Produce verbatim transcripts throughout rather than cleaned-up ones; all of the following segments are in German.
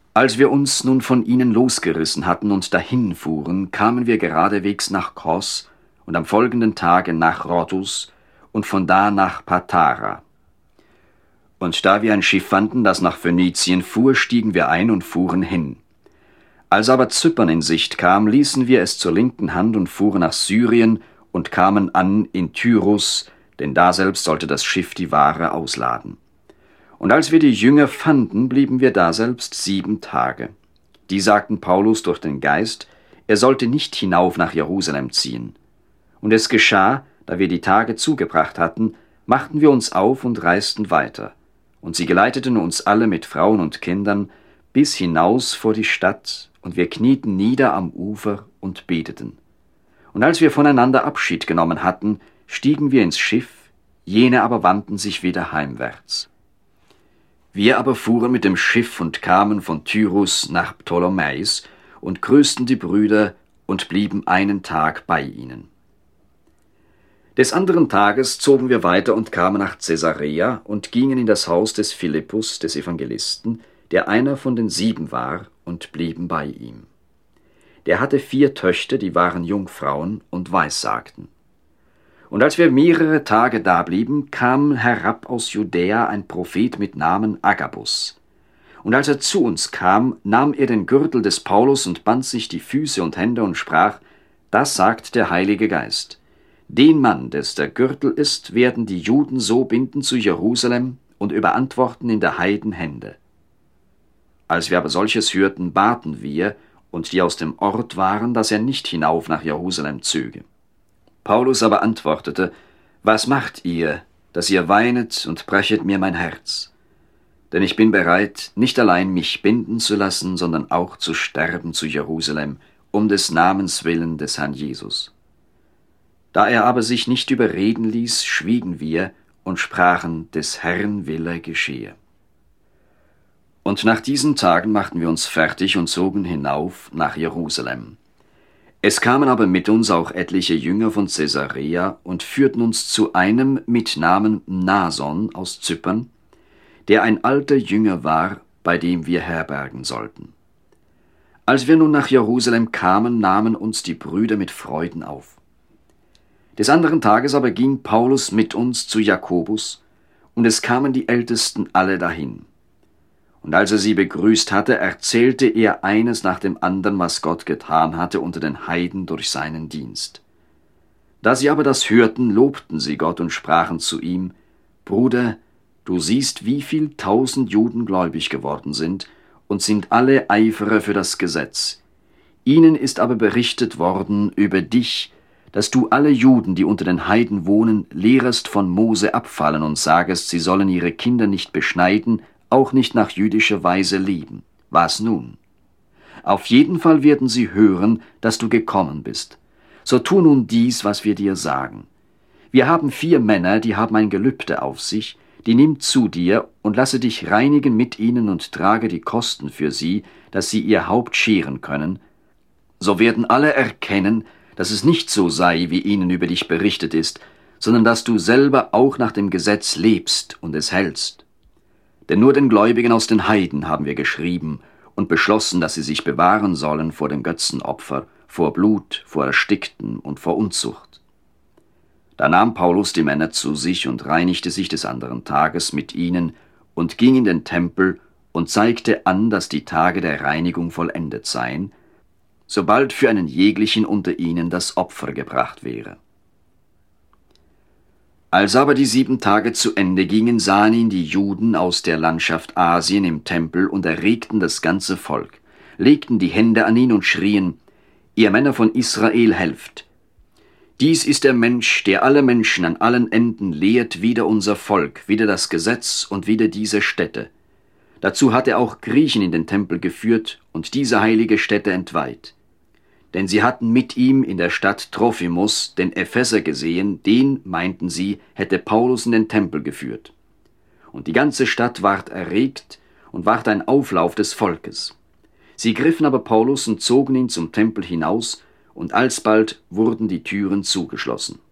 Als wir uns nun von ihnen losgerissen hatten und dahinfuhren, kamen wir geradewegs nach Kos und am folgenden Tage nach Rhodus und von da nach Patara. Und da wir ein Schiff fanden, das nach Phönizien fuhr, stiegen wir ein und fuhren hin. Als aber Zypern in Sicht kam, ließen wir es zur linken Hand und fuhren nach Syrien und kamen an in Tyrus, denn daselbst sollte das Schiff die Ware ausladen. Und als wir die Jünger fanden, blieben wir daselbst sieben Tage. Die sagten Paulus durch den Geist, er sollte nicht hinauf nach Jerusalem ziehen. Und es geschah, da wir die Tage zugebracht hatten, machten wir uns auf und reisten weiter. Und sie geleiteten uns alle mit Frauen und Kindern bis hinaus vor die Stadt, und wir knieten nieder am Ufer und beteten. Und als wir voneinander Abschied genommen hatten, stiegen wir ins Schiff, jene aber wandten sich wieder heimwärts. Wir aber fuhren mit dem Schiff und kamen von Tyrus nach Ptolemäis und grüßten die Brüder und blieben einen Tag bei ihnen. Des anderen Tages zogen wir weiter und kamen nach Caesarea und gingen in das Haus des Philippus, des Evangelisten, der einer von den sieben war, und blieben bei ihm. Der hatte vier Töchter, die waren Jungfrauen und weissagten. Und als wir mehrere Tage dablieben, kam herab aus Judäa ein Prophet mit Namen Agabus. Und als er zu uns kam, nahm er den Gürtel des Paulus und band sich die Füße und Hände und sprach, das sagt der Heilige Geist. Den Mann, des der Gürtel ist, werden die Juden so binden zu Jerusalem und überantworten in der Heiden Hände. Als wir aber solches hörten, baten wir, und die aus dem Ort waren, dass er nicht hinauf nach Jerusalem zöge. Paulus aber antwortete, was macht ihr, dass ihr weinet und brechet mir mein Herz? Denn ich bin bereit, nicht allein mich binden zu lassen, sondern auch zu sterben zu Jerusalem, um des Namens willen des Herrn Jesus. Da er aber sich nicht überreden ließ, schwiegen wir und sprachen, des Herrn Wille geschehe. Und nach diesen Tagen machten wir uns fertig und zogen hinauf nach Jerusalem. Es kamen aber mit uns auch etliche Jünger von Caesarea und führten uns zu einem mit Namen Mnason aus Zypern, der ein alter Jünger war, bei dem wir herbergen sollten. Als wir nun nach Jerusalem kamen, nahmen uns die Brüder mit Freuden auf. Des anderen Tages aber ging Paulus mit uns zu Jakobus, und es kamen die Ältesten alle dahin. Und als er sie begrüßt hatte, erzählte er eines nach dem anderen, was Gott getan hatte unter den Heiden durch seinen Dienst. Da sie aber das hörten, lobten sie Gott und sprachen zu ihm, Bruder, du siehst, wie viel tausend Juden gläubig geworden sind und sind alle Eiferer für das Gesetz. Ihnen ist aber berichtet worden über dich, dass du alle Juden, die unter den Heiden wohnen, lehrest von Mose abfallen und sagest, sie sollen ihre Kinder nicht beschneiden, auch nicht nach jüdischer Weise leben. Was nun? Auf jeden Fall werden sie hören, dass du gekommen bist. So tu nun dies, was wir dir sagen. Wir haben vier Männer, die haben ein Gelübde auf sich, die nimm zu dir und lasse dich reinigen mit ihnen und trage die Kosten für sie, dass sie ihr Haupt scheren können. So werden alle erkennen, dass es nicht so sei, wie ihnen über dich berichtet ist, sondern dass du selber auch nach dem Gesetz lebst und es hältst. Denn nur den Gläubigen aus den Heiden haben wir geschrieben und beschlossen, dass sie sich bewahren sollen vor dem Götzenopfer, vor Blut, vor Erstickten und vor Unzucht. Da nahm Paulus die Männer zu sich und reinigte sich des anderen Tages mit ihnen und ging in den Tempel und zeigte an, dass die Tage der Reinigung vollendet seien, sobald für einen jeglichen unter ihnen das Opfer gebracht wäre. Als aber die sieben Tage zu Ende gingen, sahen ihn die Juden aus der Landschaft Asien im Tempel und erregten das ganze Volk, legten die Hände an ihn und schrien, ihr Männer von Israel, helft! Dies ist der Mensch, der alle Menschen an allen Enden lehrt, wider unser Volk, wider das Gesetz und wider diese Stätte. Dazu hat er auch Griechen in den Tempel geführt und diese heilige Stätte entweiht. Denn sie hatten mit ihm in der Stadt Trophimus den Epheser gesehen, den, meinten sie, hätte Paulus in den Tempel geführt. Und die ganze Stadt ward erregt und ward ein Auflauf des Volkes. Sie griffen aber Paulus und zogen ihn zum Tempel hinaus, und alsbald wurden die Türen zugeschlossen.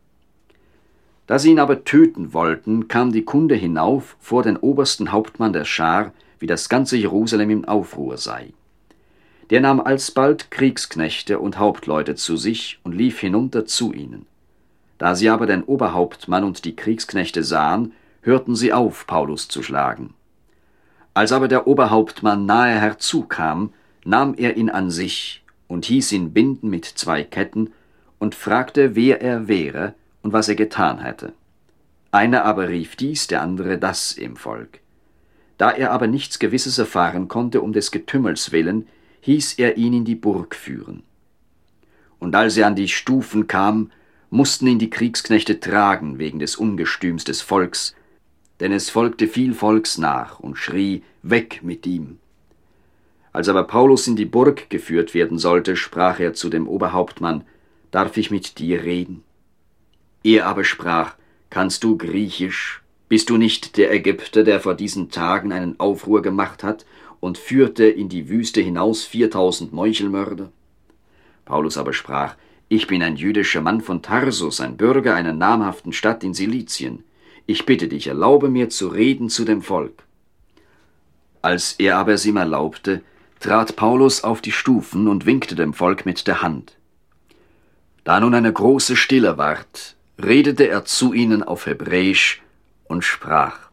Da sie ihn aber töten wollten, kam die Kunde hinauf vor den obersten Hauptmann der Schar, wie das ganze Jerusalem im Aufruhr sei. Der nahm alsbald Kriegsknechte und Hauptleute zu sich und lief hinunter zu ihnen. Da sie aber den Oberhauptmann und die Kriegsknechte sahen, hörten sie auf, Paulus zu schlagen. Als aber der Oberhauptmann nahe herzukam, nahm er ihn an sich und hieß ihn binden mit zwei Ketten und fragte, wer er wäre und was er getan hätte. Einer aber rief dies, der andere das im Volk. Da er aber nichts Gewisses erfahren konnte um des Getümmels willen, hieß er ihn in die Burg führen. Und als er an die Stufen kam, mussten ihn die Kriegsknechte tragen wegen des Ungestüms des Volks, denn es folgte viel Volks nach und schrie, weg mit ihm. Als aber Paulus in die Burg geführt werden sollte, sprach er zu dem Oberhauptmann, darf ich mit dir reden? Er aber sprach, kannst du Griechisch? Bist du nicht der Ägypter, der vor diesen Tagen einen Aufruhr gemacht hat und führte in die Wüste hinaus viertausend Meuchelmörder? Paulus aber sprach, ich bin ein jüdischer Mann von Tarsus, ein Bürger einer namhaften Stadt in Silizien. Ich bitte dich, erlaube mir zu reden zu dem Volk. Als er aber es ihm erlaubte, trat Paulus auf die Stufen und winkte dem Volk mit der Hand. Da nun eine große Stille ward, redete er zu ihnen auf Hebräisch und sprach: